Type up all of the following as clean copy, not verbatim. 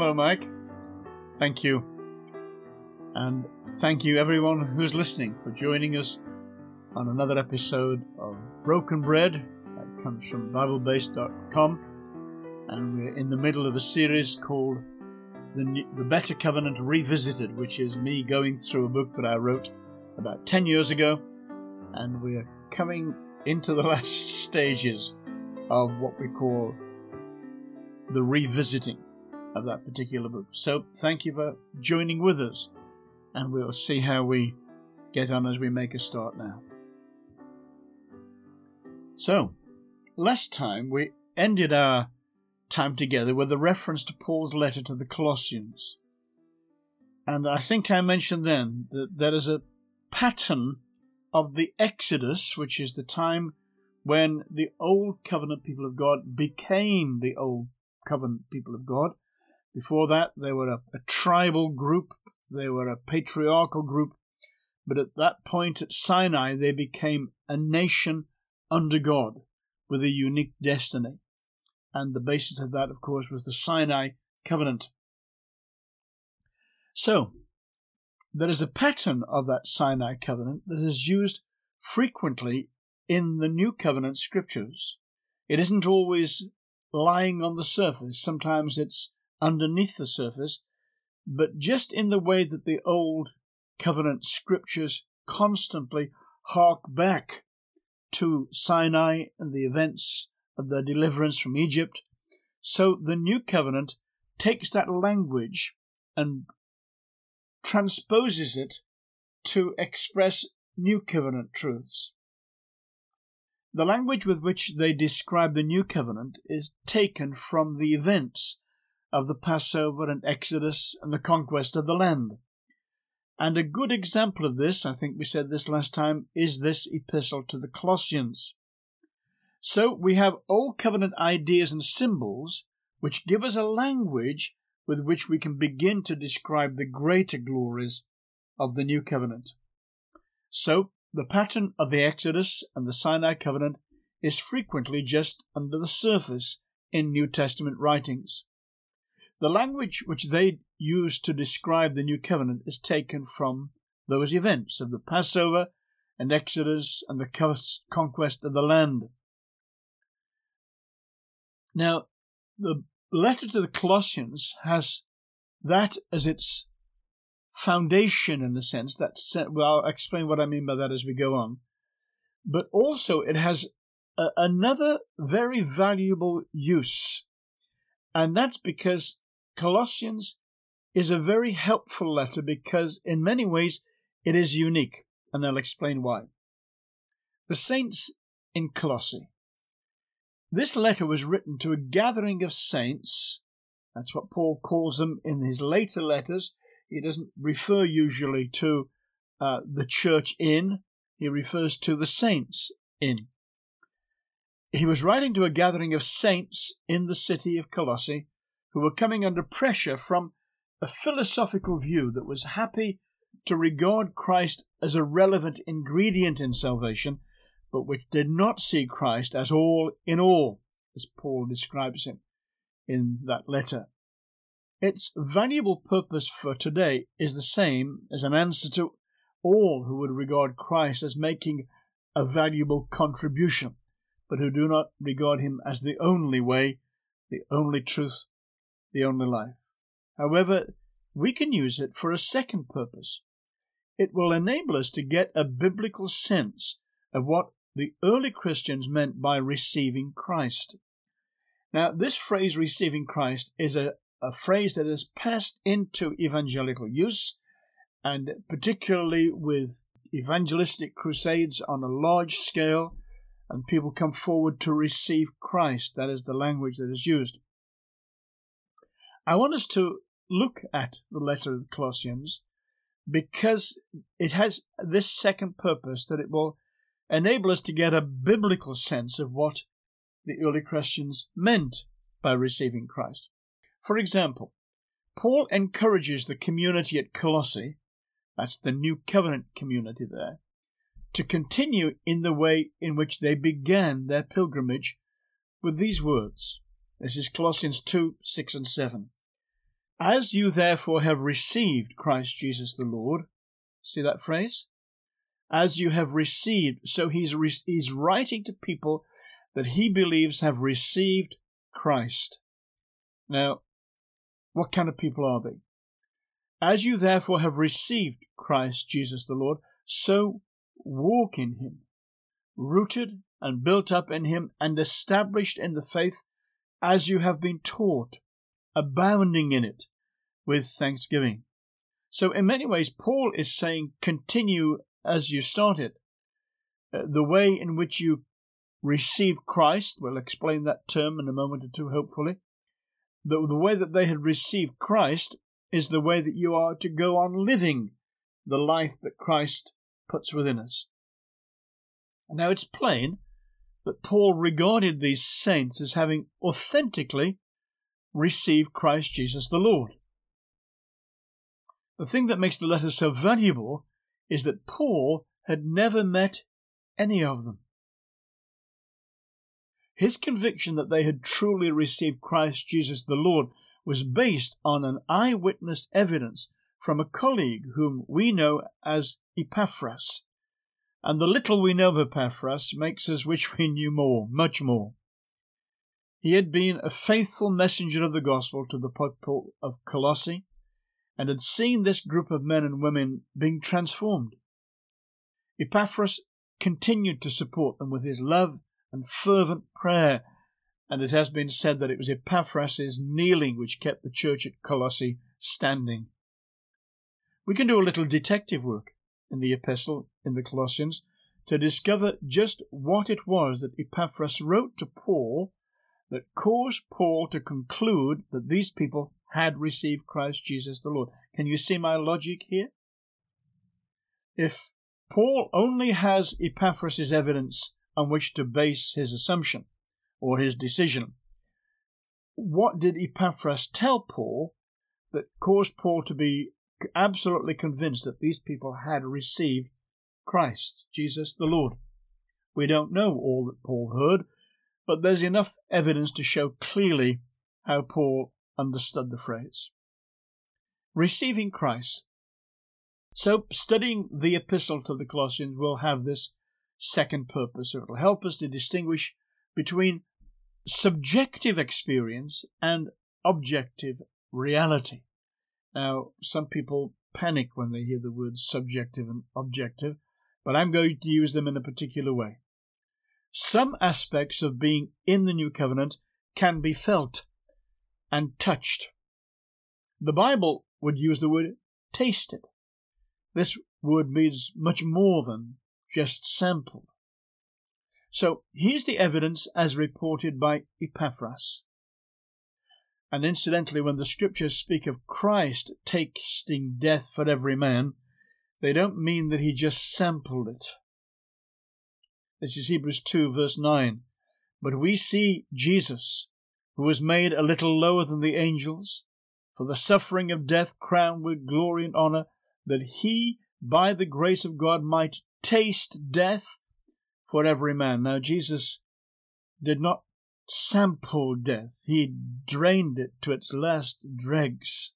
Hello, Mike. Thank you. And thank you, everyone who's listening, for joining us on another episode of Broken Bread. That comes from BibleBase.com. And we're in the middle of a series called The Better Covenant Revisited, which is me going through a book that I wrote about 10 years ago. And we're coming into the last stages of what we call the revisiting of that particular book. So thank you for joining with us, and we'll see how we get on as we make a start now. So, last time we ended our time together with a reference to Paul's letter to the Colossians. And I think I mentioned then that there is a pattern of the Exodus, which is the time when the Old Covenant people of God became the Old Covenant people of God. Before that, they were a tribal group, they were a patriarchal group, but at that point at Sinai, they became a nation under God with a unique destiny. And the basis of that, of course, was the Sinai Covenant. So, there is a pattern of that Sinai Covenant that is used frequently in the New Covenant scriptures. It isn't always lying on the surface. Sometimes it's underneath the surface, but just in the way that the Old Covenant scriptures constantly hark back to Sinai and the events of their deliverance from Egypt, so the New Covenant takes that language and transposes it to express New Covenant truths. The language with which they describe the New Covenant is taken from the events of the Passover and Exodus and the conquest of the land. And a good example of this, I think we said this last time, is this epistle to the Colossians. So we have Old Covenant ideas and symbols which give us a language with which we can begin to describe the greater glories of the New Covenant. So the pattern of the Exodus and the Sinai Covenant is frequently just under the surface in New Testament writings. The language which they use to describe the New Covenant is taken from those events of the Passover and Exodus and the conquest of the land. Now, the letter to the Colossians has that as its foundation, in a sense. Well, I'll explain what I mean by that as we go on. But also it has another very valuable use, and that's because Colossians is a very helpful letter because in many ways it is unique, and I'll explain why. The saints in Colossae. This letter was written to a gathering of saints. That's what Paul calls them in his later letters. He doesn't refer usually to the church in. He refers to the saints in. He was writing to a gathering of saints in the city of Colossae who were coming under pressure from a philosophical view that was happy to regard Christ as a relevant ingredient in salvation, but which did not see Christ as all in all, as Paul describes him in that letter. Its valuable purpose for today is the same as an answer to all who would regard Christ as making a valuable contribution, but who do not regard him as the only way, the only truth, the only life. However, we can use it for a second purpose. It will enable us to get a biblical sense of what the early Christians meant by receiving Christ. Now, this phrase, receiving Christ, is a phrase that has passed into evangelical use, and particularly with evangelistic crusades on a large scale, and people come forward to receive Christ. That is the language that is used. I want us to look at the letter of the Colossians because it has this second purpose, that it will enable us to get a biblical sense of what the early Christians meant by receiving Christ. For example, Paul encourages the community at Colossae, that's the New Covenant community there, to continue in the way in which they began their pilgrimage with these words. This is Colossians 2, 6 and 7. As you therefore have received Christ Jesus the Lord, see that phrase? As you have received. So he's writing to people that he believes have received Christ. Now, what kind of people are they? As you therefore have received Christ Jesus the Lord, so walk in him, rooted and built up in him and established in the faith as you have been taught, abounding in it with thanksgiving. So in many ways, Paul is saying, continue as you started. The way in which you receive Christ, we'll explain that term in a moment or two, hopefully. The way that they had received Christ is the way that you are to go on living the life that Christ puts within us. Now it's plain that Paul regarded these saints as having authentically received Christ Jesus the Lord. The thing that makes the letter so valuable is that Paul had never met any of them. His conviction that they had truly received Christ Jesus the Lord was based on an eyewitness evidence from a colleague whom we know as Epaphras. And the little we know of Epaphras makes us wish we knew more, much more. He had been a faithful messenger of the gospel to the people of Colossae and had seen this group of men and women being transformed. Epaphras continued to support them with his love and fervent prayer, and it has been said that it was Epaphras' kneeling which kept the church at Colossae standing. We can do a little detective work in the epistle in the Colossians to discover just what it was that Epaphras wrote to Paul that caused Paul to conclude that these people had received Christ Jesus the Lord. Can you see my logic here? If Paul only has Epaphras' evidence on which to base his assumption or his decision, what did Epaphras tell Paul that caused Paul to be absolutely convinced that these people had received Christ Jesus the Lord? We don't know all that Paul heard, but there's enough evidence to show clearly how Paul understood the phrase. Receiving Christ. So studying the epistle to the Colossians will have this second purpose. It will help us to distinguish between subjective experience and objective reality. Now, some people panic when they hear the words subjective and objective, but I'm going to use them in a particular way. Some aspects of being in the new covenant can be felt and touched. The Bible would use the word tasted. This word means much more than just sampled. So here's the evidence as reported by Epaphras. And incidentally, when the scriptures speak of Christ tasting death for every man, they don't mean that he just sampled it. This is Hebrews 2 verse 9. But we see Jesus, who was made a little lower than the angels, for the suffering of death crowned with glory and honor, that he, by the grace of God, might taste death for every man. Now, Jesus did not sample death. He drained it to its last dregs.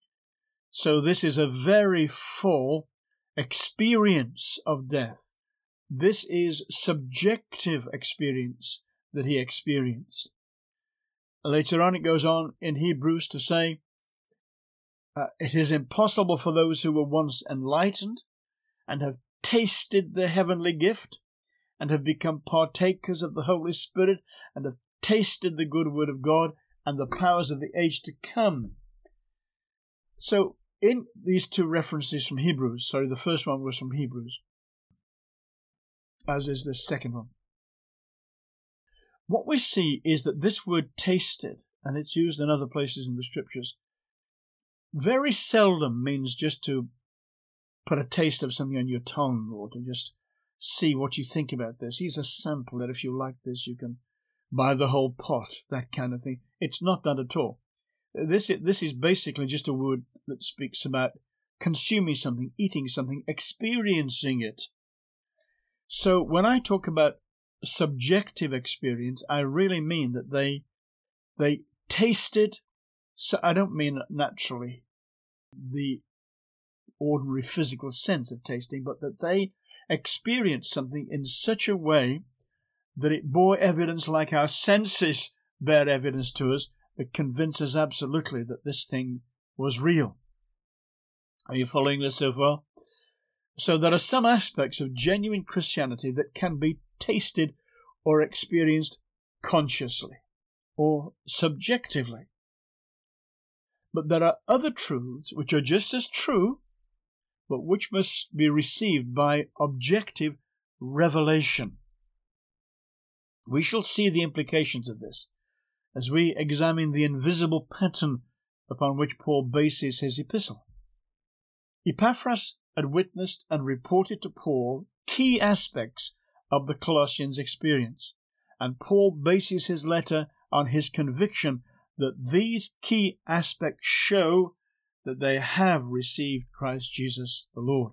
So this is a very full experience of death. This is subjective experience that he experienced. Later on it goes on in Hebrews to say, it is impossible for those who were once enlightened and have tasted the heavenly gift and have become partakers of the Holy Spirit and have tasted the good word of God and the powers of the age to come. So in these two references from Hebrews, the first one was from Hebrews, as is the second one. What we see is that this word tasted, and it's used in other places in the scriptures, very seldom means just to put a taste of something on your tongue or to just see what you think about this. Here's a sample that if you like this, you can buy the whole pot, that kind of thing. It's not that at all. This is basically just a word that speaks about consuming something, eating something, experiencing it. So when I talk about subjective experience, I really mean that they tasted, So I don't mean naturally the ordinary physical sense of tasting, but that they experienced something in such a way that it bore evidence like our senses bear evidence to us that convince us absolutely that this thing was real. Are you following this so far? So there are some aspects of genuine Christianity that can be tasted or experienced consciously or subjectively. But there are other truths which are just as true, but which must be received by objective revelation. We shall see the implications of this as we examine the invisible pattern upon which Paul bases his epistle. Epaphras had witnessed and reported to Paul key aspects of the Colossians' experience, and Paul bases his letter on his conviction that these key aspects show that they have received Christ Jesus the Lord.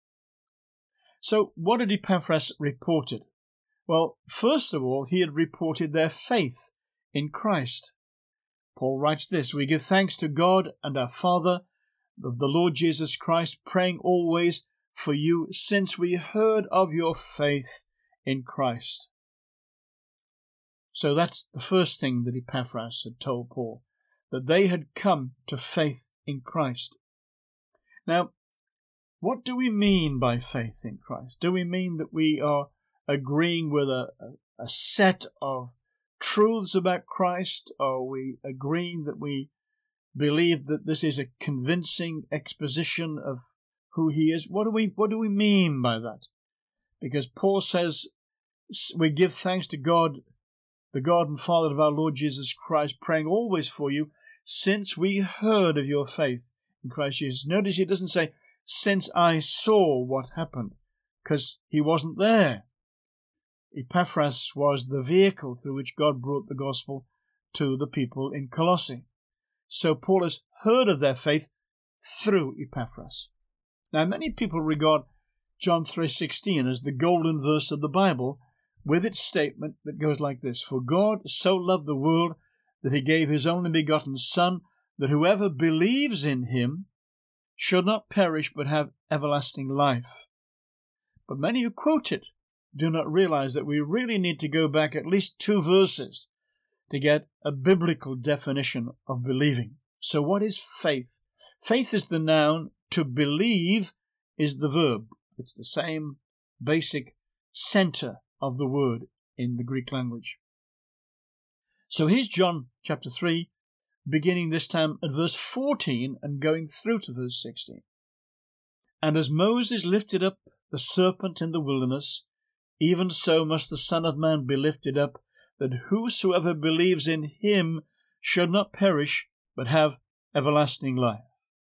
So what had Epaphras reported? Well, first of all, he had reported their faith in Christ. Paul writes this, "We give thanks to God and our Father of the Lord Jesus Christ, praying always for you, since we heard of your faith in Christ." So that's the first thing that Epaphras had told Paul, that they had come to faith in Christ. Now, what do we mean by faith in Christ? Do we mean that we are agreeing with a set of truths about Christ? Are we agreeing that we believe that this is a convincing exposition of who he is? What do we mean by that? Because Paul says we give thanks to God, the God and Father of our Lord Jesus Christ, praying always for you, since we heard of your faith in Christ Jesus. Notice he doesn't say, since I saw what happened, because he wasn't there. Epaphras was the vehicle through which God brought the gospel to the people in Colossae. So Paul has heard of their faith through Epaphras. Now, many people regard John 3:16 as the golden verse of the Bible, with its statement that goes like this, "For God so loved the world that he gave his only begotten Son, that whoever believes in him should not perish but have everlasting life." But many who quote it do not realize that we really need to go back at least 2 verses to get a biblical definition of believing. So what is faith? Faith is the noun, to believe is the verb. It's the same basic center of the word in the Greek language. So here's John chapter 3, beginning this time at verse 14 and going through to verse 16. "And as Moses lifted up the serpent in the wilderness, even so must the Son of Man be lifted up, that whosoever believes in him should not perish, but have everlasting life.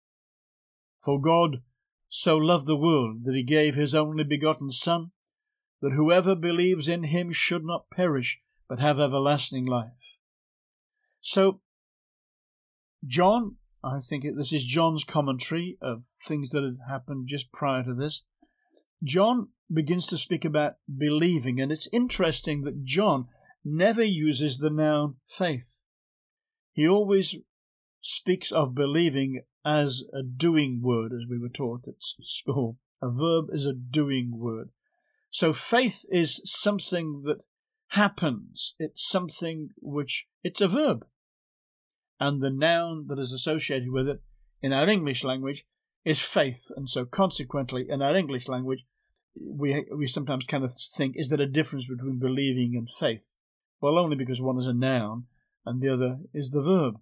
For God so loved the world that he gave his only begotten Son, that whoever believes in him should not perish, but have everlasting life." So, John, I think this is John's commentary of things that had happened just prior to this. John begins to speak about believing, and it's interesting that John never uses the noun faith. He always speaks of believing as a doing word, as we were taught at school. A verb is a doing word. So faith is something that happens. It's something which, it's a verb. And the noun that is associated with it in our English language is faith. And so consequently, in our English language, we sometimes kind of think, is there a difference between believing and faith? Well, only because one is a noun and the other is the verb.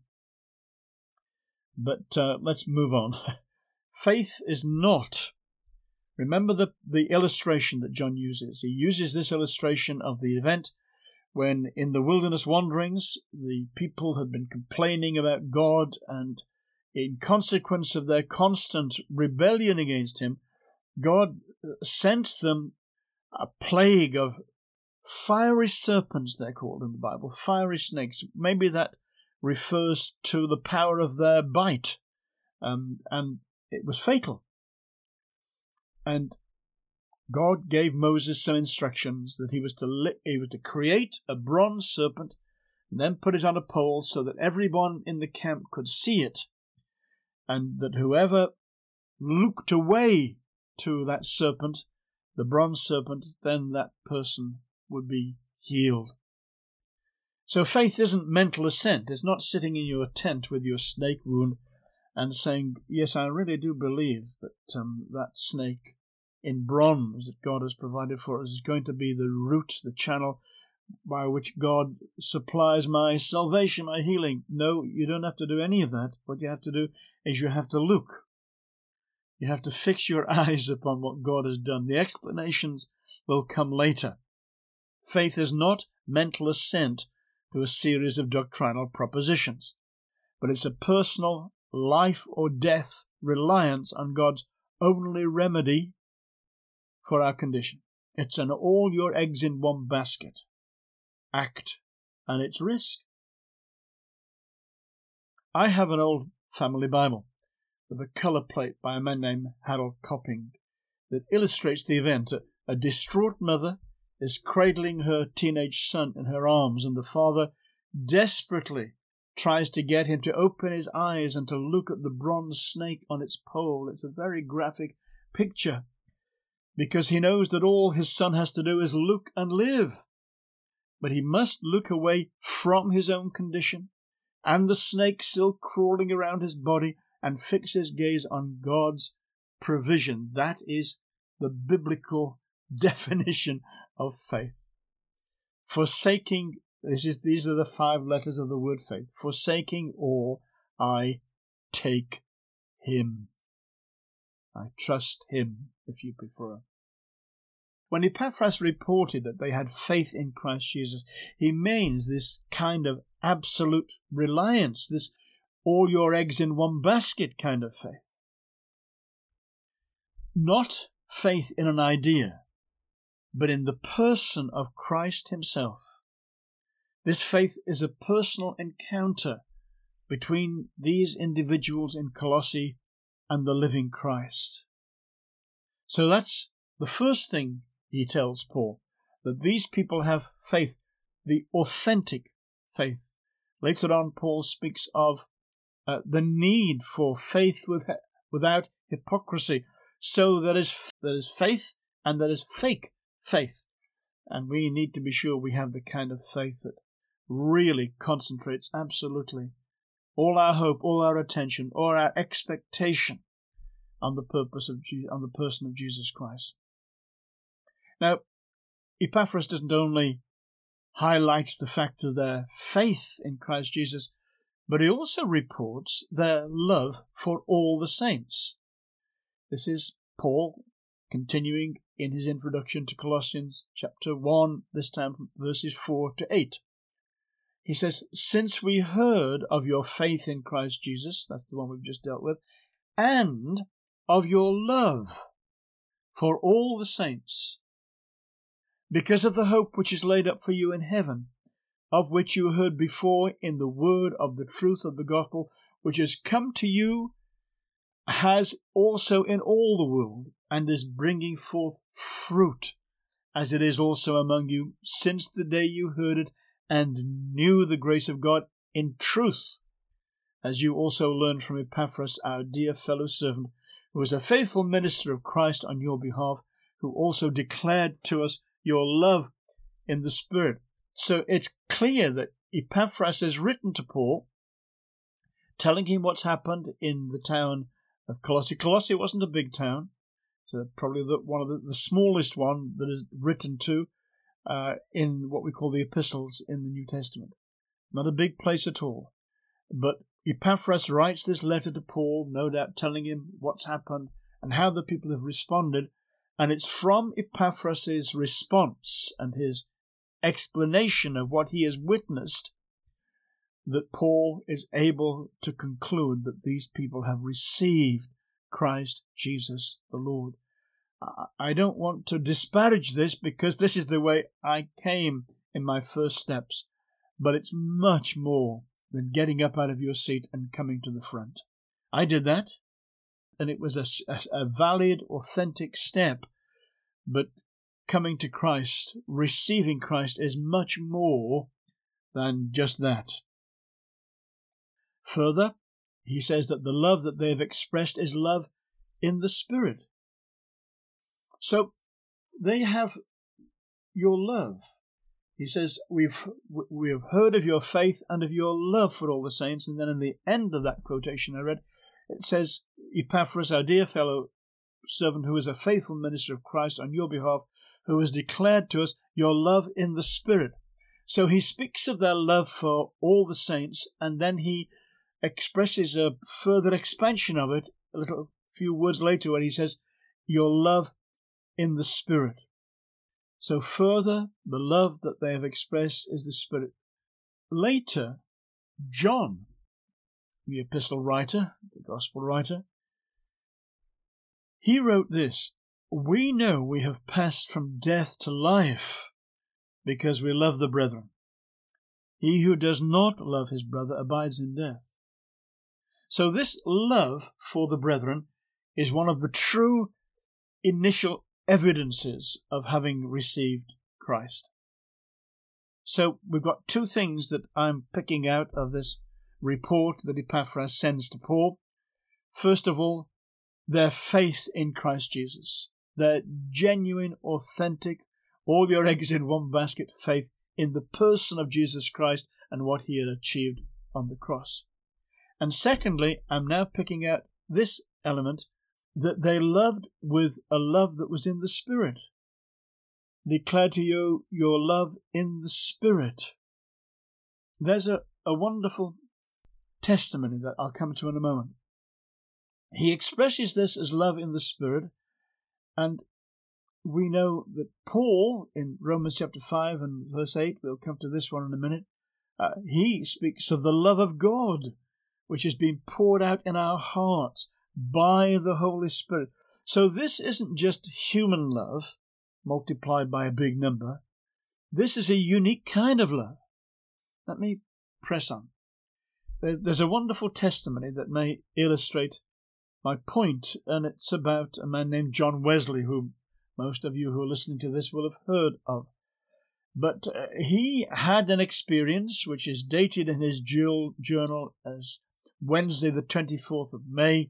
But let's move on. Faith is not. Remember the illustration that John uses. He uses this illustration of the event when in the wilderness wanderings, the people had been complaining about God, and in consequence of their constant rebellion against him, God sent them a plague of fiery serpents, they're called in the Bible, fiery snakes. Maybe that refers to the power of their bite, and it was fatal. And God gave Moses some instructions that he was to create a bronze serpent, and then put it on a pole so that everyone in the camp could see it, and that whoever looked away to that serpent, the bronze serpent, then that person would be healed. So faith isn't mental assent. It's not sitting in your tent with your snake wound and saying, yes, I really do believe that that snake in bronze that God has provided for us is going to be the route, the channel by which God supplies my salvation, my healing. No, you don't have to do any of that. What you have to do is you have to look. You have to fix your eyes upon what God has done. The explanations will come later. Faith is not mental assent to a series of doctrinal propositions, but it's a personal life or death reliance on God's only remedy for our condition. It's an all your eggs in one basket act, and it's risk. I have an old family Bible with a colour plate by a man named Harold Copping that illustrates the event. A distraught mother is cradling her teenage son in her arms, and the father desperately tries to get him to open his eyes and to look at the bronze snake on its pole. It's a very graphic picture, because he knows that all his son has to do is look and live. But he must look away from his own condition and the snake still crawling around his body and fix his gaze on God's provision. That is the biblical definition of faith. Forsaking, these are the 5 letters of the word faith. Forsaking all, I take him. I trust him, if you prefer. When Epaphras reported that they had faith in Christ Jesus, he means this kind of absolute reliance, this all your eggs in one basket kind of faith. Not faith in an idea, but in the person of Christ himself. This faith is a personal encounter between these individuals in Colossae and the living Christ. So that's the first thing he tells Paul, that these people have faith, the authentic faith. Later on, Paul speaks of the need for faith without hypocrisy. So there is faith and there is fake faith. And we need to be sure we have the kind of faith that really concentrates absolutely all our hope, all our attention, all our expectation on the on the person of Jesus Christ. Now, Epaphras doesn't only highlight the fact of their faith in Christ Jesus, but he also reports their love for all the saints. This is Paul continuing in his introduction to Colossians chapter 1, this time from verses 4 to 8. He says, since we heard of your faith in Christ Jesus, that's the one we've just dealt with, and of your love for all the saints, because of the hope which is laid up for you in heaven, of which you heard before in the word of the truth of the gospel, which has come to you, has also in all the world, and is bringing forth fruit, as it is also among you, since the day you heard it, and knew the grace of God in truth, as you also learned from Epaphras, our dear fellow servant, who was a faithful minister of Christ on your behalf, who also declared to us your love in the Spirit. So it's clear that Epaphras has written to Paul, telling him what's happened in the town of Colossae. Colossae wasn't a big town, so probably one of the smallest one that is written to in what we call the epistles in the New Testament. Not a big place at all. But Epaphras writes this letter to Paul, no doubt telling him what's happened and how the people have responded. And it's from Epaphras' response and his explanation of what he has witnessed that Paul is able to conclude that these people have received Christ Jesus the Lord. I don't want to disparage this because this is the way I came in my first steps, but it's much more than getting up out of your seat and coming to the front. I did that, and it was a valid, authentic step, but coming to Christ, receiving Christ, is much more than just that. Further, he says that the love that they have expressed is love in the Spirit. So they have your love. He says, we have heard of your faith and of your love for all the saints. And then in the end of that quotation I read, it says, Epaphras, our dear fellow servant, who is a faithful minister of Christ on your behalf, who has declared to us your love in the Spirit. So he speaks of their love for all the saints, and then he expresses a further expansion of it a few words later when he says, your love in the Spirit. So further, the love that they have expressed is the Spirit. Later, John, the epistle writer, the gospel writer, he wrote this, we know we have passed from death to life because we love the brethren. He who does not love his brother abides in death. So this love for the brethren is one of the true initial evidences of having received Christ. So we've got two things that I'm picking out of this report that Epaphras sends to Paul. First of all, their faith in Christ Jesus. Their genuine, authentic, all your eggs in one basket faith in the person of Jesus Christ and what he had achieved on the cross. And secondly, I'm now picking out this element, that they loved with a love that was in the Spirit. Declare to you your love in the Spirit. There's a wonderful testimony that I'll come to in a moment. He expresses this as love in the Spirit, and we know that Paul, in Romans chapter 5 and verse 8, we'll come to this one in a minute, he speaks of the love of God, which has been poured out in our hearts by the Holy Spirit. So this isn't just human love multiplied by a big number. This is a unique kind of love. Let me press on. There's a wonderful testimony that may illustrate my point, and it's about a man named John Wesley, whom most of you who are listening to this will have heard of. But he had an experience which is dated in his journal as Wednesday the 24th of May,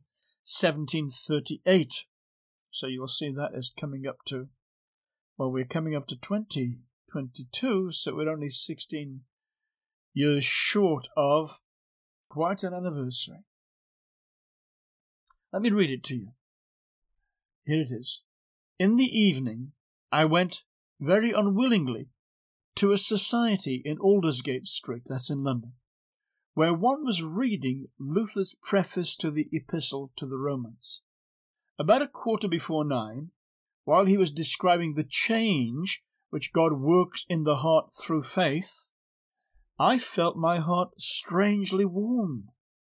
1738. So you'll see that is coming up to, well, we're coming up to 2022, so we're only 16 years short of quite an anniversary. Let me read it to you. Here it is. In the evening, I went very unwillingly to a society in Aldersgate Street, that's in London, where one was reading Luther's preface to the Epistle to the Romans. About 9:15, while he was describing the change which God works in the heart through faith, I felt my heart strangely warmed.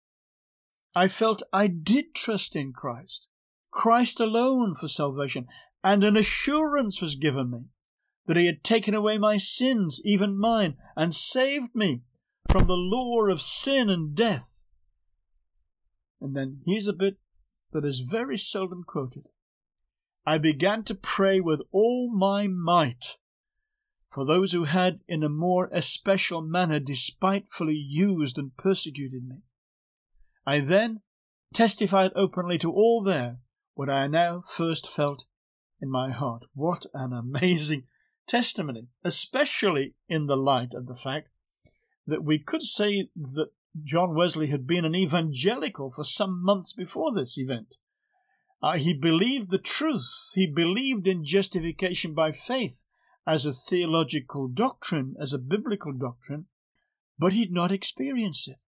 I felt I did trust in Christ, Christ alone for salvation, and an assurance was given me that he had taken away my sins, even mine, and saved me from the law of sin and death. And then here's a bit that is very seldom quoted. I began to pray with all my might for those who had in a more especial manner despitefully used and persecuted me. I then testified openly to all there what I now first felt in my heart. What an amazing testimony, especially in the light of the fact that we could say that John Wesley had been an evangelical for some months before this event. He believed the truth. He believed in justification by faith as a theological doctrine, as a biblical doctrine, but he'd not experienced it.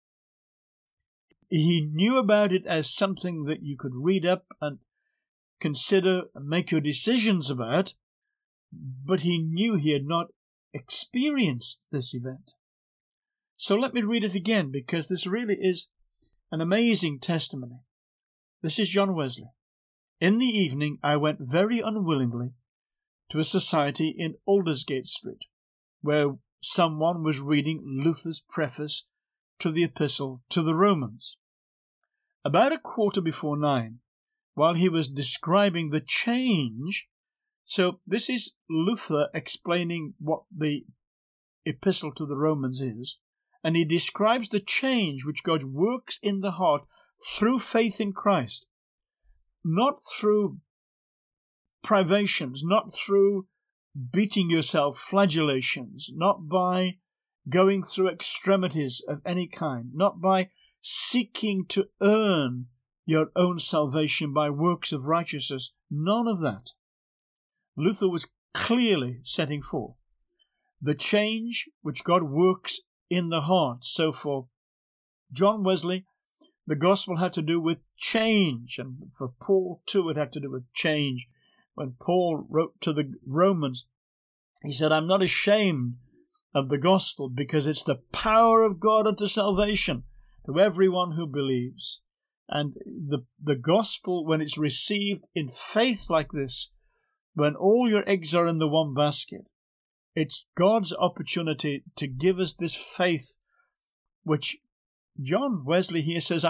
He knew about it as something that you could read up and consider and make your decisions about, but he knew he had not experienced this event. So let me read it again, because this really is an amazing testimony. This is John Wesley. In the evening, I went very unwillingly to a society in Aldersgate Street, where someone was reading Luther's preface to the Epistle to the Romans. About 9:15, while he was describing the change, so this is Luther explaining what the epistle to the Romans is, and he describes the change which God works in the heart through faith in Christ, not through privations, not through beating yourself, flagellations, not by going through extremities of any kind, not by seeking to earn your own salvation by works of righteousness. None of that. Luther was clearly setting forth the change which God works in the heart. So for John Wesley, the gospel had to do with change, and for Paul too it had to do with change. When Paul wrote to the Romans, he said, I'm not ashamed of the gospel, because it's the power of God unto salvation to everyone who believes. And the gospel, when it's received in faith like this, when all your eggs are in the one basket, it's God's opportunity to give us this faith, which John Wesley here says,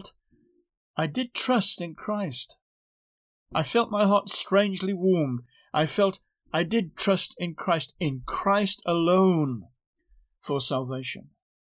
I did trust in Christ. I felt my heart strangely warmed. I did trust in Christ alone for salvation.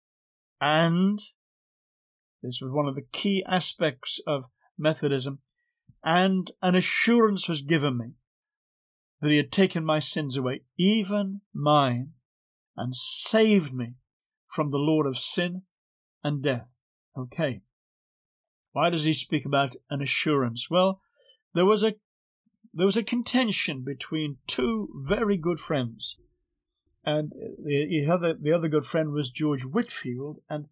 And this was one of the key aspects of Methodism, and an assurance was given me that he had taken my sins away, even mine, and saved me from the Lord of sin and death. Okay. Why does he speak about an assurance? Well, there was a contention between two very good friends, and the other good friend was George Whitefield. And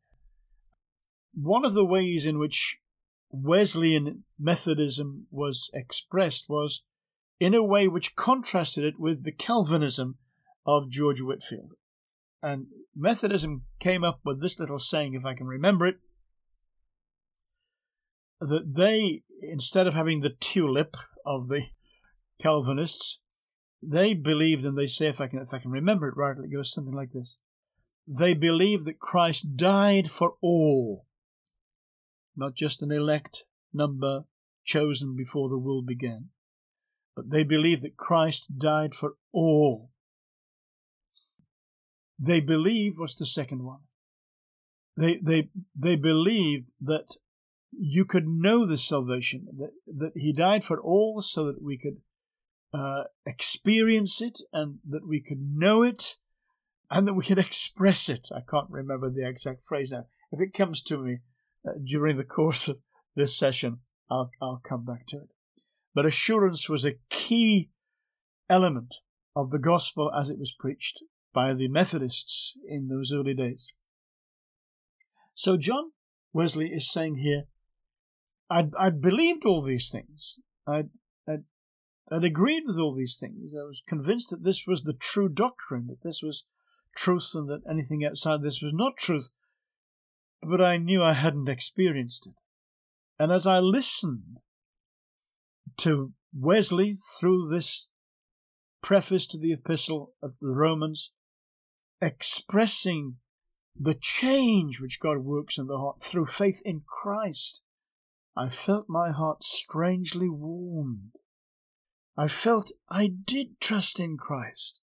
one of the ways in which Wesleyan Methodism was expressed was in a way which contrasted it with the Calvinism of George Whitefield. And Methodism came up with this little saying, if I can remember it, that they, instead of having the tulip of the Calvinists, they believed, and they say, if I can remember it right, it goes something like this. They believed that Christ died for all, not just an elect number chosen before the world began, but they believed that Christ died for all. They believed, what's the second one? They believed that you could know the salvation, that he died for all so that we could experience it, and that we could know it, and that we could express it. I can't remember the exact phrase now. If it comes to me during the course of this session, I'll come back to it. But assurance was a key element of the gospel as it was preached by the Methodists in those early days. So John Wesley is saying here, I'd believed all these things. I'd agreed with all these things. I was convinced that this was the true doctrine, that this was truth, and that anything outside this was not truth. But I knew I hadn't experienced it. And as I listened to Wesley through this preface to the epistle of the Romans, expressing the change which God works in the heart through faith in Christ, I felt my heart strangely warmed. I felt I did trust in Christ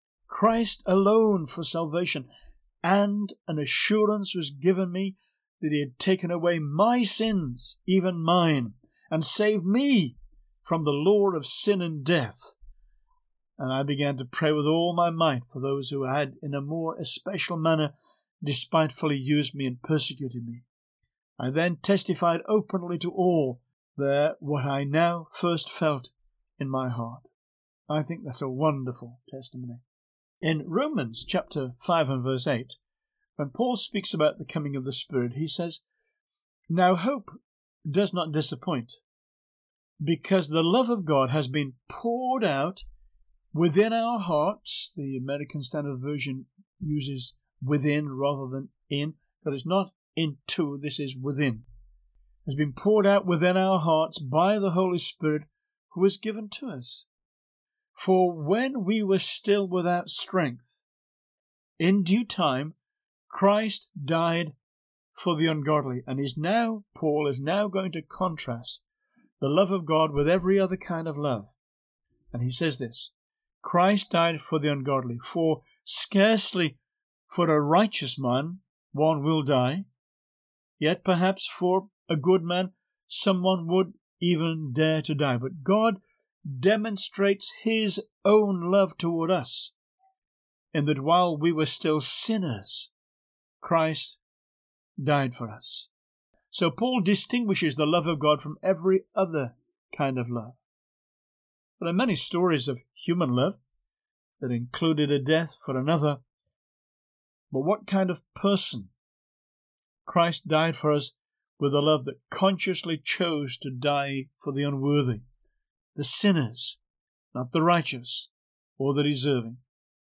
alone for salvation, and an assurance was given me that he had taken away my sins, even mine, and saved me from the law of sin and death. And I began to pray with all my might for those who had, in a more especial manner, despitefully used me and persecuted me. I then testified openly to all what I now first felt in my heart. I think that's a wonderful testimony. In Romans chapter 5 and verse 8, when Paul speaks about the coming of the Spirit, he says, "Now hope does not disappoint, because the love of God has been poured out within our hearts." The American Standard Version uses within rather than in, but it's not into, this is within. Has been poured out within our hearts by the Holy Spirit who was given to us. For when we were still without strength, in due time, Christ died for the ungodly. And Paul is now going to contrast the love of God with every other kind of love. And he says this, Christ died for the ungodly, for scarcely For a righteous man, one will die, yet perhaps for a good man, someone would even dare to die. But God demonstrates his own love toward us, in that while we were still sinners, Christ died for us. So Paul distinguishes the love of God from every other kind of love. There are many stories of human love that included a death for another. But what kind of person? Christ died for us with a love that consciously chose to die for the unworthy, the sinners, not the righteous or the deserving.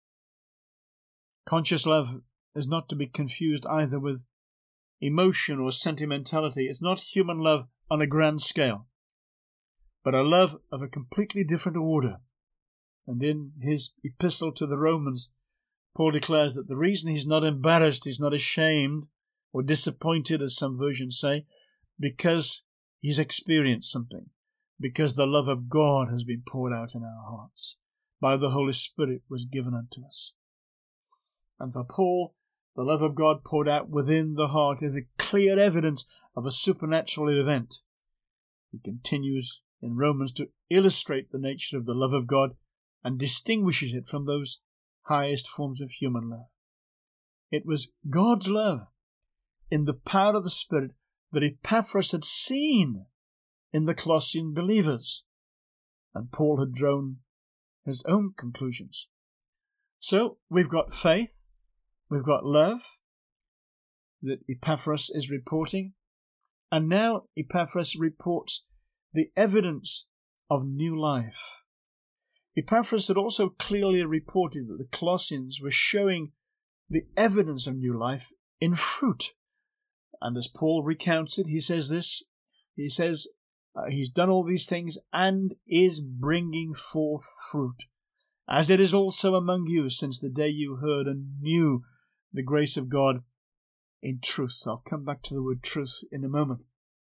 Conscious love is not to be confused either with emotion or sentimentality. It's not human love on a grand scale, but a love of a completely different order. And in his epistle to the Romans, Paul declares that the reason he's not embarrassed, he's not ashamed or disappointed, as some versions say, because he's experienced something, because the love of God has been poured out in our hearts, by the Holy Spirit was given unto us. And for Paul, the love of God poured out within the heart is a clear evidence of a supernatural event. He continues in Romans to illustrate the nature of the love of God and distinguishes it from those highest forms of human love. It was God's love in the power of the Spirit that Epaphras had seen in the Colossian believers, and Paul had drawn his own conclusions. So we've got faith, we've got love that Epaphras is reporting, and now Epaphras reports the evidence of new life. Epaphras had also clearly reported that the Colossians were showing the evidence of new life in fruit. And as Paul recounts it, he says this, he says he's done all these things and is bringing forth fruit, as it is also among you since the day you heard and knew the grace of God in truth. I'll come back to the word truth in a moment.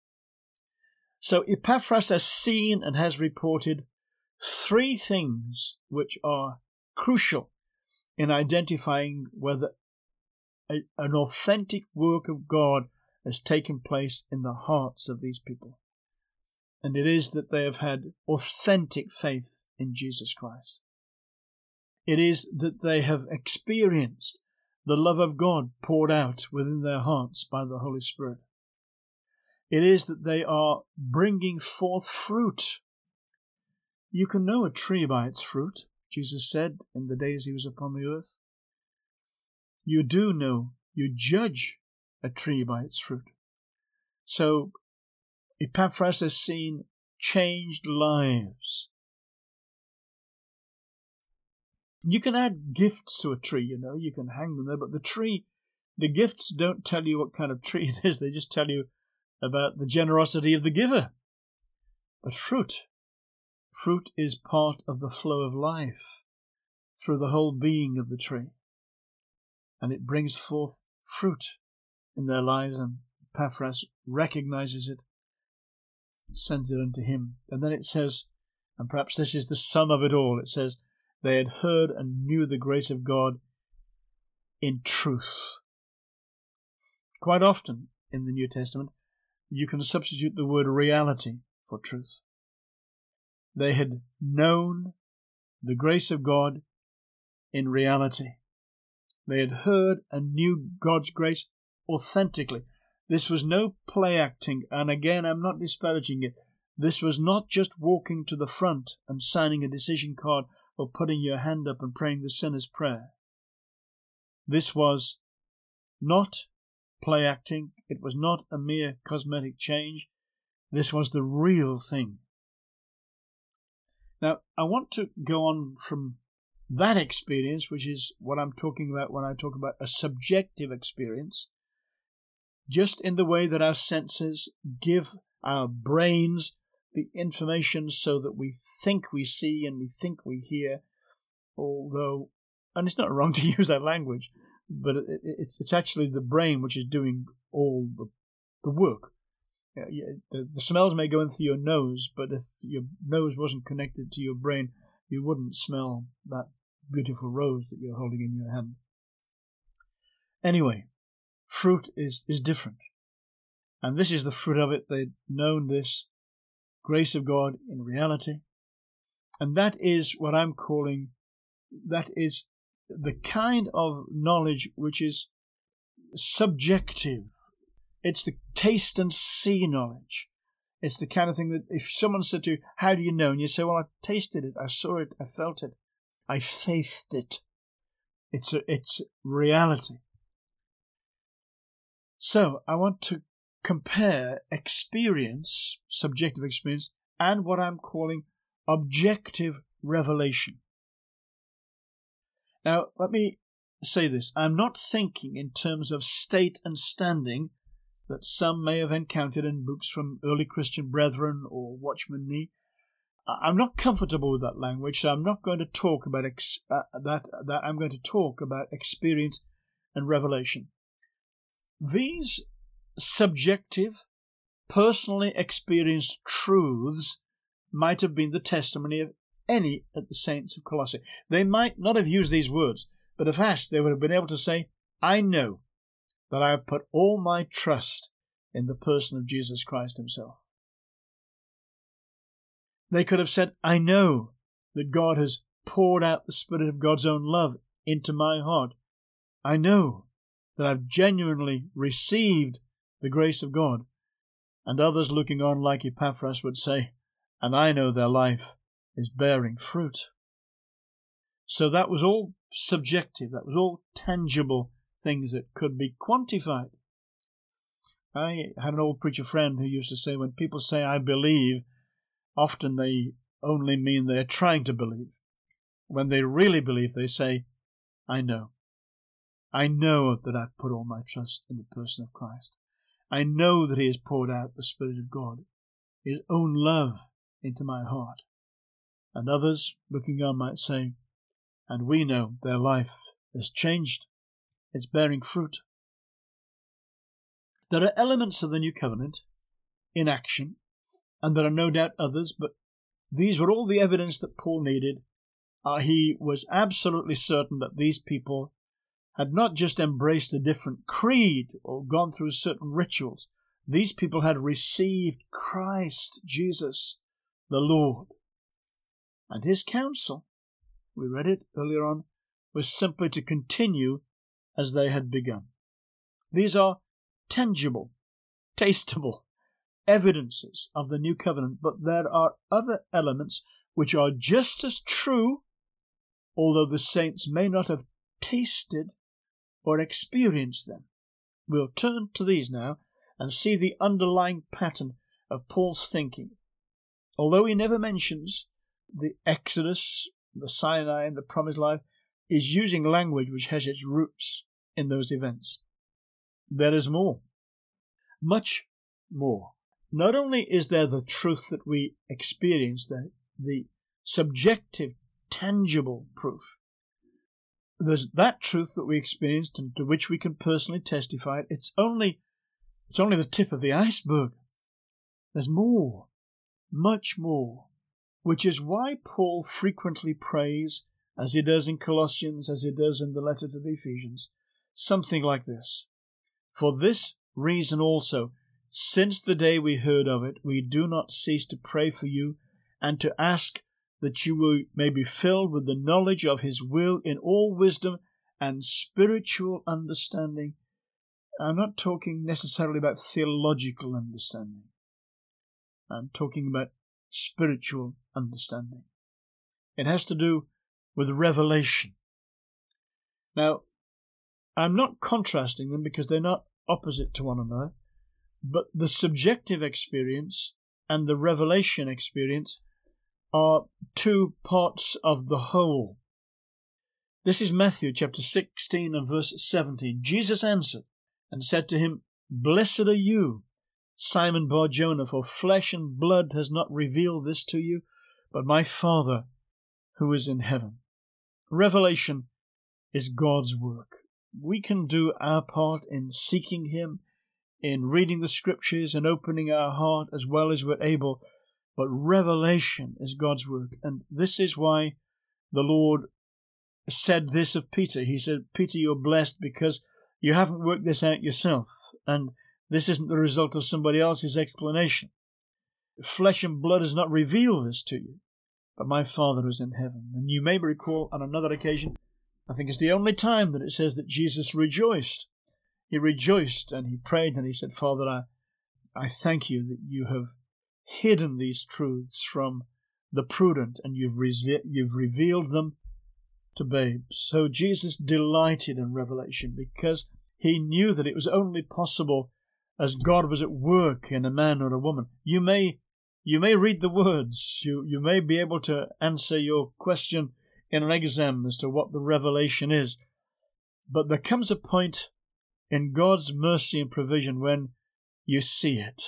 So Epaphras has seen and has reported three things which are crucial in identifying whether an authentic work of God has taken place in the hearts of these people. And it is that they have had authentic faith in Jesus Christ. It is that they have experienced the love of God poured out within their hearts by the Holy Spirit. It is that they are bringing forth fruit. You can know a tree by its fruit, Jesus said in the days he was upon the earth. You do know, you judge a tree by its fruit. So Epaphras has seen changed lives. You can add gifts to a tree, you can hang them there, but the gifts don't tell you what kind of tree it is, they just tell you about the generosity of the giver. But fruit is part of the flow of life through the whole being of the tree. And it brings forth fruit in their lives, and Epaphras recognizes it, sends it unto him. And then it says, and perhaps this is the sum of it all, it says, they had heard and knew the grace of God in truth. Quite often in the New Testament, you can substitute the word reality for truth. They had known the grace of God in reality. They had heard and knew God's grace authentically. This was no play acting, and again, I'm not disparaging it. This was not just walking to the front and signing a decision card or putting your hand up and praying the sinner's prayer. This was not play acting. It was not a mere cosmetic change. This was the real thing. Now, I want to go on from that experience, which is what I'm talking about when I talk about a subjective experience, just in the way that our senses give our brains the information so that we think we see and we think we hear, although, and it's not wrong to use that language, but it's actually the brain which is doing all the work. The smells may go in through your nose, but if your nose wasn't connected to your brain, you wouldn't smell that beautiful rose that you're holding in your hand. Anyway, fruit is different. And this is the fruit of it. They'd known this grace of God in reality. And that is what I'm calling, that is the kind of knowledge which is subjective. It's the taste and see knowledge. It's the kind of thing that if someone said to you, how do you know? And you say, well, I tasted it, I saw it, I felt it, I faithed it. It's reality. So I want to compare experience, subjective experience, and what I'm calling objective revelation. Now, let me say this. I'm not thinking in terms of state and standing that some may have encountered in books from early Christian brethren or Watchman Nee. I'm not comfortable with that language, so I'm not going to talk about that. I'm going to talk about experience and revelation. These subjective, personally experienced truths might have been the testimony of any of the saints of Colossae. They might not have used these words, but if asked, they would have been able to say, I know that I have put all my trust in the person of Jesus Christ himself. They could have said, I know that God has poured out the Spirit of God's own love into my heart. I know that I've genuinely received the grace of God. And others looking on like Epaphras would say, and I know their life is bearing fruit. So that was all subjective. That was all tangible things that could be quantified. I had an old preacher friend who used to say, when people say, I believe, often they only mean they're trying to believe. When they really believe, they say, I know. I know that I've put all my trust in the person of Christ. I know that he has poured out the Spirit of God, his own love, into my heart. And others, looking on, might say, and we know their life has changed. It's bearing fruit. There are elements of the new covenant in action, and there are no doubt others, but these were all the evidence that Paul needed. He was absolutely certain that these people had not just embraced a different creed or gone through certain rituals. These people had received Christ Jesus, the Lord. And his counsel, we read it earlier on, was simply to continue as they had begun. These are tangible, tasteable evidences of the new covenant, but there are other elements which are just as true, although the saints may not have tasted or experienced them. We'll turn to these now and see the underlying pattern of Paul's thinking. Although he never mentions the Exodus, the Sinai, and the Promised Land, is using language which has its roots in those events. There is more, much more. Not only is there the truth that we experience, the subjective, tangible proof. There's that truth that we experienced and to which we can personally testify. It's only the tip of the iceberg. There's more, much more, which is why Paul frequently prays, as he does in Colossians, as he does in the letter to the Ephesians, something like this. For this reason also, since the day we heard of it, we do not cease to pray for you and to ask that you may be filled with the knowledge of his will in all wisdom and spiritual understanding. I'm not talking necessarily about theological understanding. I'm talking about spiritual understanding. It has to do with revelation. Now, I'm not contrasting them because they're not opposite to one another, but the subjective experience and the revelation experience are two parts of the whole. This is Matthew chapter 16 and verse 17. Jesus answered and said to him, Blessed are you, Simon Bar-Jonah, for flesh and blood has not revealed this to you, but my Father who is in heaven. Revelation is God's work. We can do our part in seeking him, in reading the scriptures and opening our heart as well as we're able, but revelation is God's work. And this is why the Lord said this of Peter. He said, Peter, you're blessed because You haven't worked this out yourself, and this isn't the result of somebody else's explanation. Flesh and blood has not revealed this to you, but my Father is in heaven. And you may recall on another occasion, I think it's the only time that it says that Jesus rejoiced. He rejoiced and he prayed and he said, Father, I thank you that you have hidden these truths from the prudent and you've revealed them to babes. So Jesus delighted in revelation because he knew that it was only possible as God was at work in a man or a woman. You may read the words. You may be able to answer your question in an exam as to what the revelation is. But there comes a point in God's mercy and provision when you see it.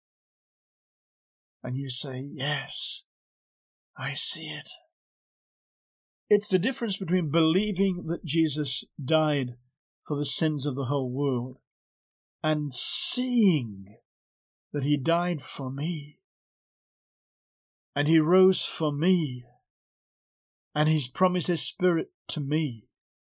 And you say, yes, I see it. It's the difference between believing that Jesus died for the sins of the whole world and seeing that he died for me and he rose for me and he's promised his Spirit to me.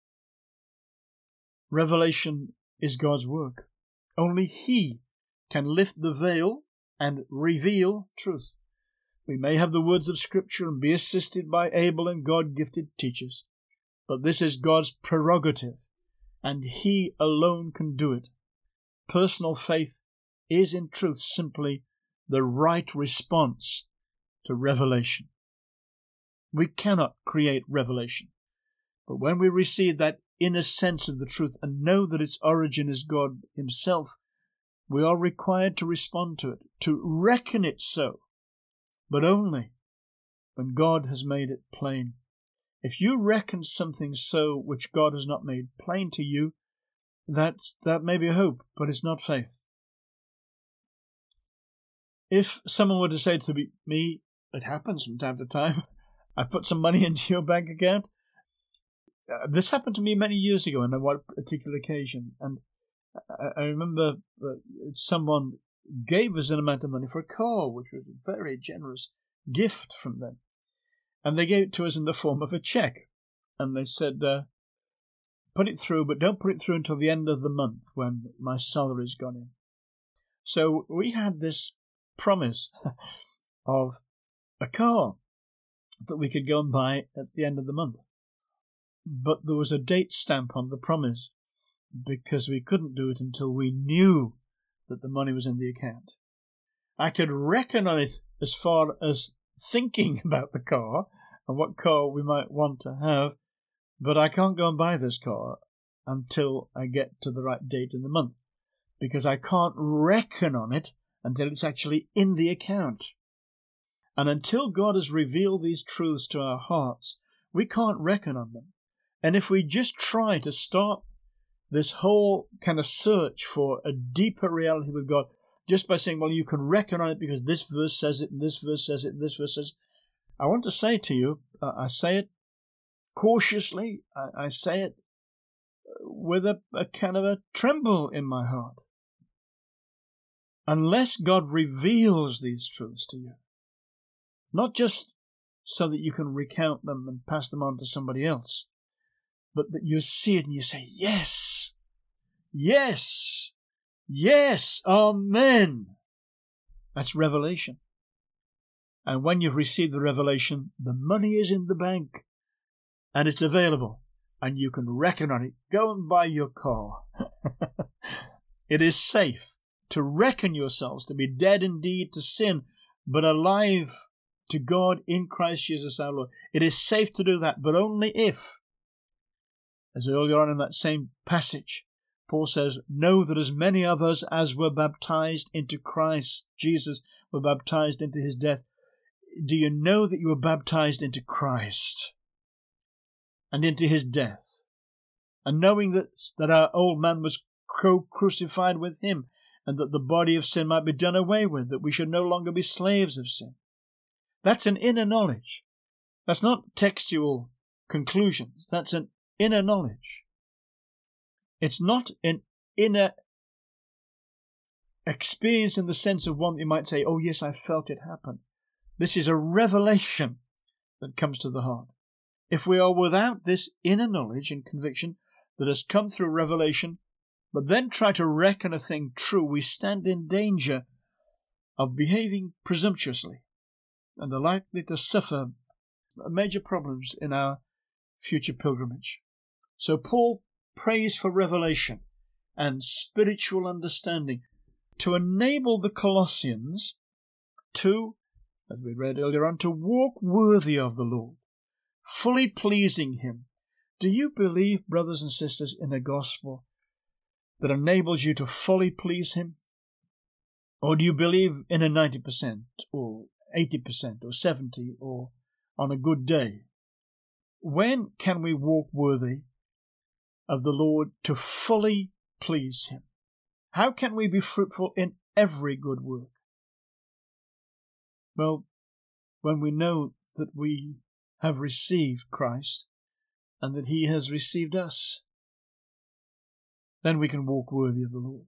Revelation is God's work. Only he can lift the veil and reveal truth. We may have the words of Scripture and be assisted by able and God-gifted teachers, but this is God's prerogative, and he alone can do it. Personal faith is in truth simply the right response to revelation. We cannot create revelation, but when we receive that inner sense of the truth and know that its origin is God himself, we are required to respond to it, to reckon it so, but only when God has made it plain. If you reckon something so which God has not made plain to you, that may be hope, but it's not faith. If someone were to say to me, it happens from time to time, I've put some money into your bank account. This happened to me many years ago on one particular occasion, and I remember someone gave us an amount of money for a car, which was a very generous gift from them. And they gave it to us in the form of a cheque. And they said, put it through, but don't put it through until the end of the month when my salary's gone in. So we had this promise of a car that we could go and buy at the end of the month. But there was a date stamp on the promise because we couldn't do it until we knew that the money was in the account. I could reckon on it as far as thinking about the car and what car we might want to have, but I can't go and buy this car until I get to the right date in the month, because I can't reckon on it until it's actually in the account. And until God has revealed these truths to our hearts, we can't reckon on them. And if we just try to start this whole kind of search for a deeper reality with God, just by saying, well, you can reckon on it because this verse says it, and this verse says it, and this verse says it. I want to say to you, I say it cautiously, I say it with a kind of a tremble in my heart. Unless God reveals these truths to you, not just so that you can recount them and pass them on to somebody else, but that you see it and you say, yes, yes, yes, amen. That's revelation. And when you've received the revelation, the money is in the bank and it's available and you can reckon on it. Go and buy your car. It is safe to reckon yourselves to be dead indeed to sin, but alive to God in Christ Jesus our Lord. It is safe to do that, but only if, as earlier on in that same passage, Paul says, know that as many of us as were baptized into Christ Jesus were baptized into his death. Do you know that you were baptized into Christ and into his death? And knowing that our old man was crucified with him, and that the body of sin might be done away with, that we should no longer be slaves of sin. That's an inner knowledge. That's not textual conclusions. That's an inner knowledge. It's not an inner experience in the sense of one that you might say, oh yes, I felt it happen. This is a revelation that comes to the heart. If we are without this inner knowledge and conviction that has come through revelation, but then try to reckon a thing true, we stand in danger of behaving presumptuously and are likely to suffer major problems in our future pilgrimage. So Paul prays for revelation and spiritual understanding to enable the Colossians to, as we read earlier on, to walk worthy of the Lord, fully pleasing Him. Do you believe, brothers and sisters, in a gospel that enables you to fully please Him? Or do you believe in a 90% or 80% or 70% or on a good day? When can we walk worthy of the Lord to fully please Him? How can we be fruitful in every good work? Well, when we know that we have received Christ and that He has received us, then we can walk worthy of the Lord.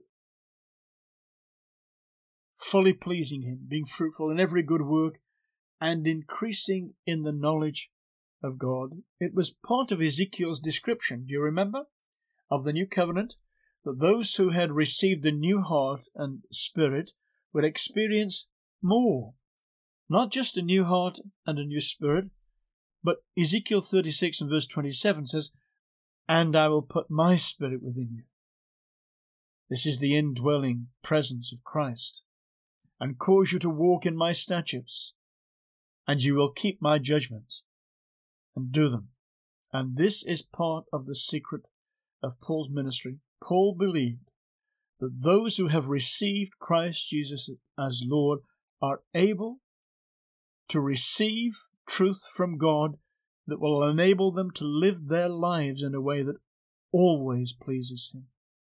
Fully pleasing Him, being fruitful in every good work, and increasing in the knowledge of God. It was part of Ezekiel's description, do you remember, of the new covenant, that those who had received a new heart and spirit would experience more. Not just a new heart and a new spirit, but Ezekiel 36 and verse 27 says, "And I will put my spirit within you." This is the indwelling presence of Christ, "and cause you to walk in my statutes, and you will keep my judgments and do them." And this is part of the secret of Paul's ministry. Paul believed that those who have received Christ Jesus as Lord are able to receive truth from God that will enable them to live their lives in a way that always pleases Him.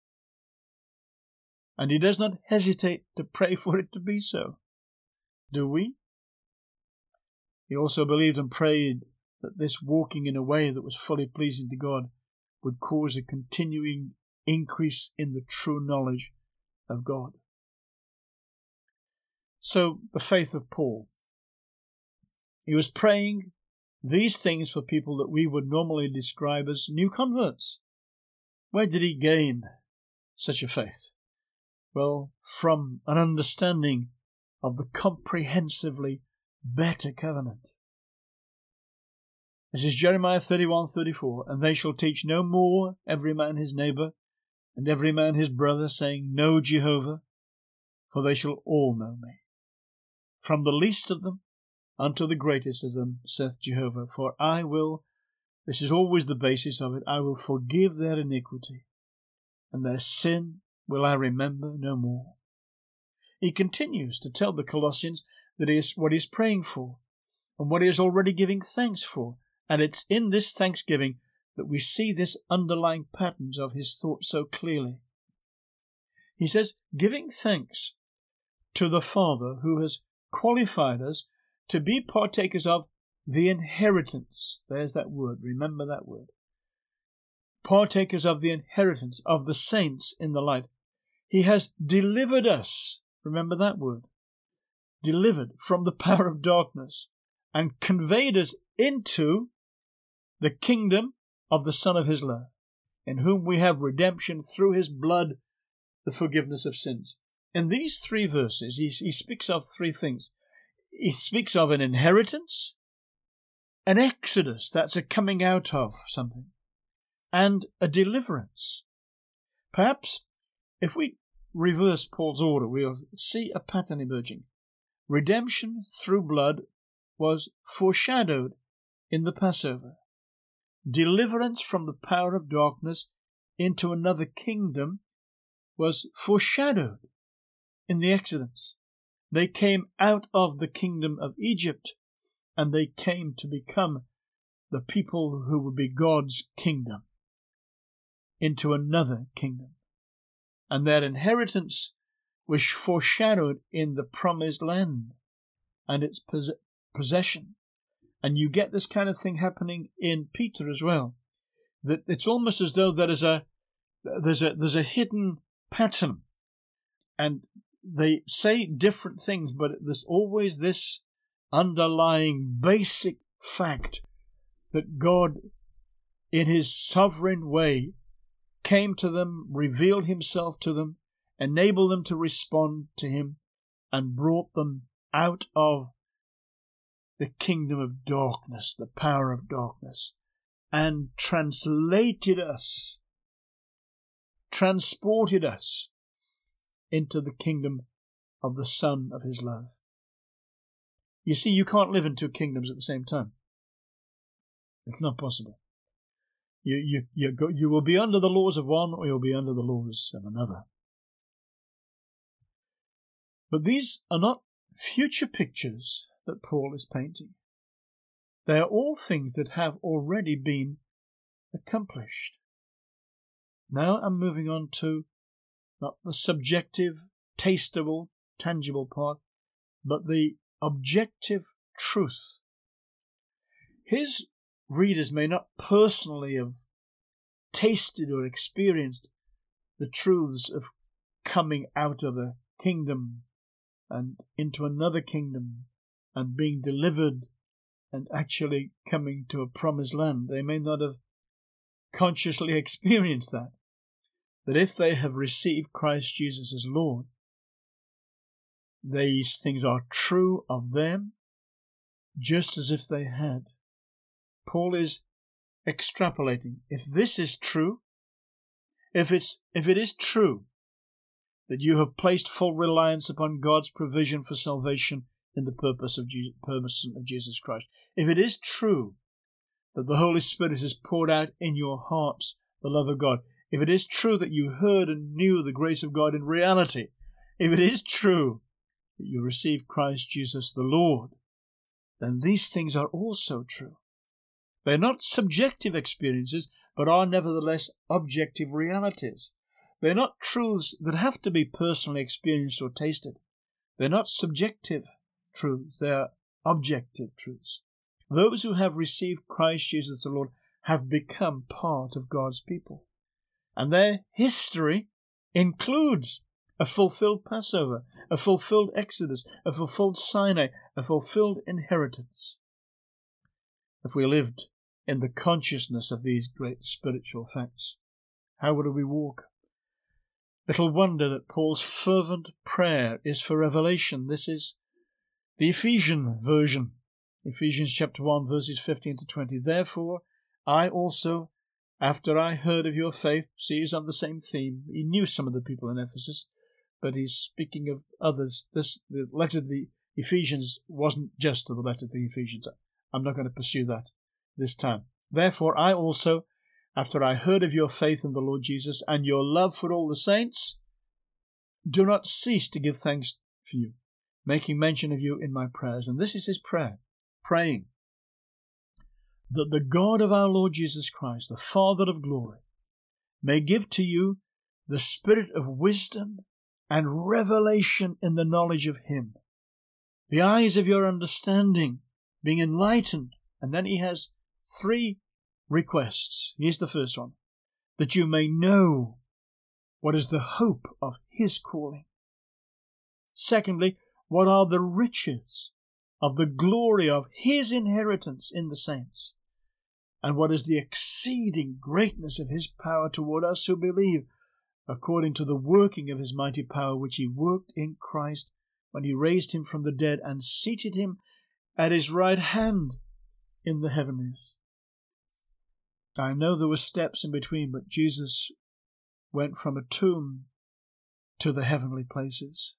And he does not hesitate to pray for it to be so. Do we? He also believed and prayed that this walking in a way that was fully pleasing to God would cause a continuing increase in the true knowledge of God. So, the faith of Paul. He was praying these things for people that we would normally describe as new converts. Where did he gain such a faith? Well, from an understanding of the comprehensively better covenant. This is Jeremiah 31:34, "And they shall teach no more every man his neighbour, and every man his brother, saying, Know Jehovah, for they shall all know me. From the least of them unto the greatest of them, saith Jehovah, for I will," this is always the basis of it, "I will forgive their iniquity, and their sin will I remember no more." He continues to tell the Colossians that is what he's praying for, and what he is already giving thanks for, and it's in this thanksgiving that we see this underlying patterns of his thought so clearly. He says, giving thanks to the Father who has qualified us to be partakers of the inheritance. There's that word, remember that word. Partakers of the inheritance of the saints in the light. He has delivered us, remember that word, delivered from the power of darkness, and conveyed us into the kingdom of the Son of His love, in whom we have redemption through His blood, the forgiveness of sins. In these three verses, he speaks of three things. He speaks of an inheritance, an exodus, that's a coming out of something, and a deliverance. Perhaps if we reverse Paul's order, we'll see a pattern emerging. Redemption through blood was foreshadowed in the Passover. Deliverance from the power of darkness into another kingdom was foreshadowed in the Exodus. They came out of the kingdom of Egypt, and they came to become the people who would be God's kingdom, into another kingdom. And their inheritance was foreshadowed in the promised land and its possession. And you get this kind of thing happening in Peter as well. That it's almost as though there's a hidden pattern, and they say different things, but there's always this underlying basic fact that God, in His sovereign way, came to them, revealed himself to them, enabled them to respond to him, and brought them out of the kingdom of darkness, the power of darkness, and transported us into the kingdom of the Son of his love. You see, you can't live in two kingdoms at the same time. It's not possible. You will be under the laws of one, or you'll be under the laws of another. But these are not future pictures that Paul is painting. They are all things that have already been accomplished. Now I'm moving on to not the subjective, tasteable, tangible part, but the objective truth. His readers may not personally have tasted or experienced the truths of coming out of a kingdom and into another kingdom and being delivered and actually coming to a promised land. They may not have consciously experienced that. But if they have received Christ Jesus as Lord, these things are true of them just as if they had. Paul is extrapolating. If this is true, if it is true that you have placed full reliance upon God's provision for salvation in the person of Jesus Christ, if it is true that the Holy Spirit has poured out in your hearts the love of God, if it is true that you heard and knew the grace of God in reality, if it is true that you received Christ Jesus the Lord, then these things are also true. They're not subjective experiences, but are nevertheless objective realities. They're not truths that have to be personally experienced or tasted. They're not subjective truths, they're objective truths. Those who have received Christ Jesus the Lord have become part of God's people. And their history includes a fulfilled Passover, a fulfilled Exodus, a fulfilled Sinai, a fulfilled inheritance. If we lived in the consciousness of these great spiritual facts, how would we walk? Little wonder that Paul's fervent prayer is for revelation. This is the Ephesian version. Ephesians chapter 1, verses 15 to 20. Therefore, I also, after I heard of your faith, see, he's on the same theme. He knew some of the people in Ephesus, but he's speaking of others. The letter to the Ephesians wasn't just to the letter to the Ephesians. I'm not going to pursue that this time. Therefore, I also, after I heard of your faith in the Lord Jesus and your love for all the saints, do not cease to give thanks for you, making mention of you in my prayers. And this is his prayer, praying that the God of our Lord Jesus Christ, the Father of glory, may give to you the spirit of wisdom and revelation in the knowledge of him, the eyes of your understanding being enlightened. And then he has three requests. Here's the first one: that you may know what is the hope of his calling. Secondly, what are the riches of the glory of his inheritance in the saints? And what is the exceeding greatness of his power toward us who believe, according to the working of his mighty power, which he worked in Christ when he raised him from the dead and seated him at his right hand in the heavenlies. I know there were steps in between, but Jesus went from a tomb to the heavenly places.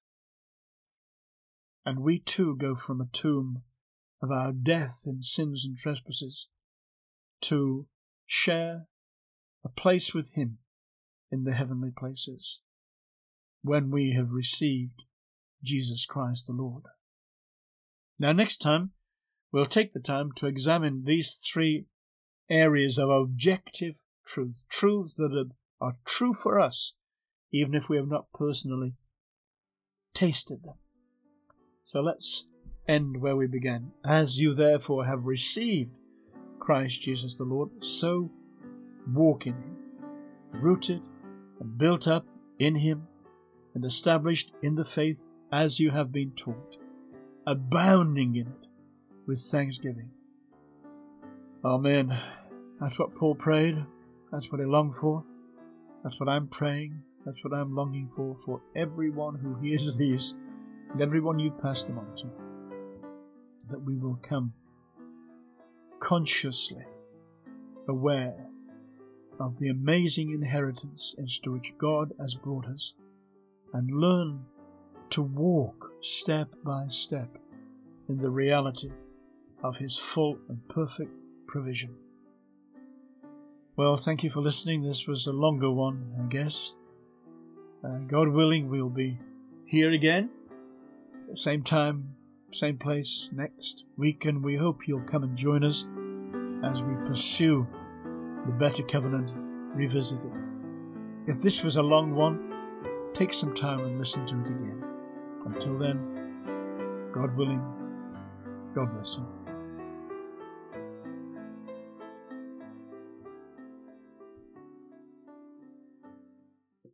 And we too go from a tomb of our death in sins and trespasses to share a place with him in the heavenly places when we have received Jesus Christ the Lord. Now next time, we'll take the time to examine these three areas of objective truth, truths that are true for us, even if we have not personally tasted them. So let's end where we began. As you therefore have received Christ Jesus the Lord, so walk in him, rooted and built up in him and established in the faith as you have been taught, abounding in it with thanksgiving. Amen. That's what Paul prayed. That's what he longed for. That's what I'm praying. That's what I'm longing for everyone who hears these and everyone you pass them on to. That we will come consciously aware of the amazing inheritance into which God has brought us and learn to walk step by step in the reality of His full and perfect provision. Well, thank you for listening. This was a longer one, I guess. God willing, we'll be here again, same time, same place next week, and we hope you'll come and join us as we pursue the Better Covenant Revisited. If this was a long one, take some time and listen to it again. Until then, God willing, God bless you.